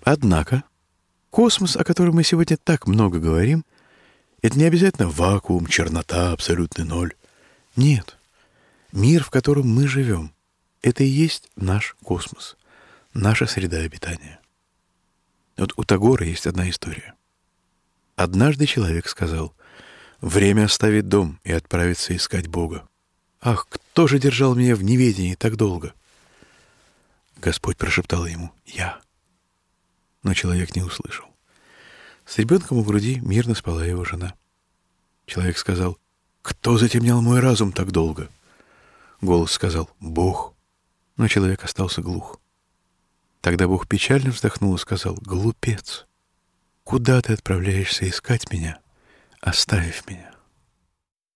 Однако космос, о котором мы сегодня так много говорим, это не обязательно вакуум, чернота, абсолютный ноль. Нет. Мир, в котором мы живем, это и есть наш космос, наша среда обитания. Вот у Тагора есть одна история. Однажды человек сказал: «Время оставить дом и отправиться искать Бога. Ах, кто же держал меня в неведении так долго?» Господь прошептал ему: «Я». Но человек не услышал. С ребенком у груди мирно спала его жена. Человек сказал: «Кто затемнял мой разум так долго?» Голос сказал: «Бог». Но человек остался глух. Тогда Бог печально вздохнул и сказал: «Глупец, куда ты отправляешься искать меня, оставив меня?»